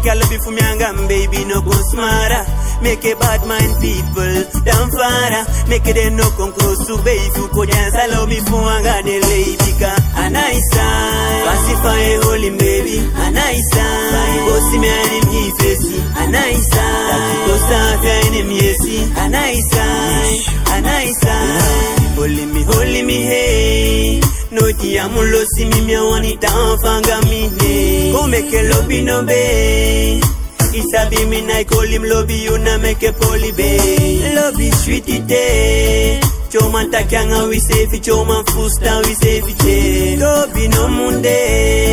make a love you for me and gam, baby, no go smarter. Make a bad mind people down farther. Make it no come close to baby. You could dance, I love me for and got the lady. A nice time, pacify holy baby. A nice time, go see me and him he facey. A nice time, go start and him yesi. A nice time, a nice time. Holy me, hey. No diamulo si mi want it down fanga me hey. Go make a lobby no bay. It's a be me I call him lobby you na make a poly bay. Lobby sweet it Choma takanga we say fi choma fusta we say fi che. Lobby no munde.